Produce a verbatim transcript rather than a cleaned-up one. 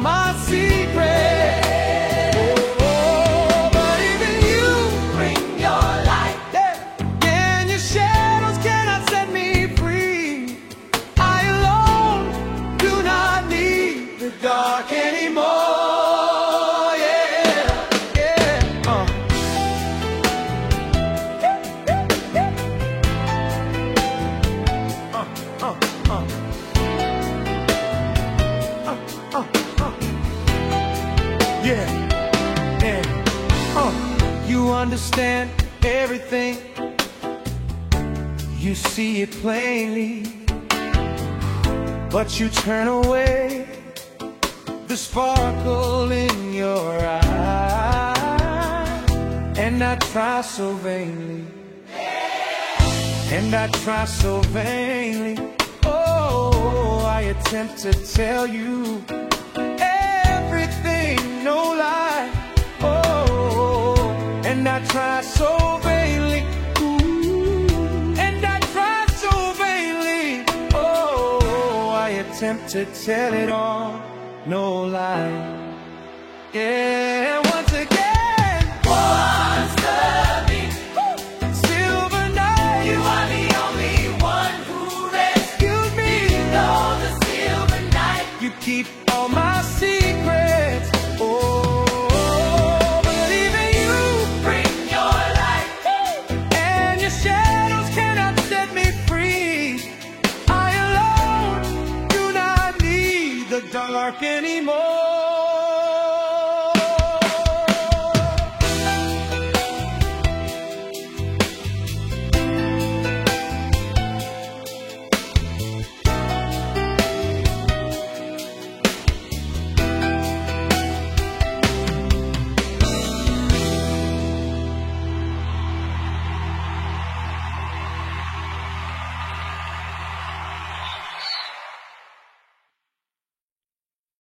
my secrets. Oh, but even you bring your light, yeah, and your shadows cannot set me free. I alone do not need the dark anymore. Yeah, yeah. Uh. Uh, uh, uh. Uh, uh. Yeah, yeah. Uh, you understand everything, you see it plainly, but you turn away the sparkle in your eye. And I try so vainly, and I try so vainly. Oh, I attempt to tell you everything, no lie. Oh, and I try so vainly. Ooh, and I try so vainly. Oh, I attempt to tell it all, no lie. Yeah, once again, once again, silver night. You are the only one who rescued me. You know the silver night. You keep all my secrets. Oh, but even you bring your light, and your shadows cannot set me free. I alone do not need the dark anymore.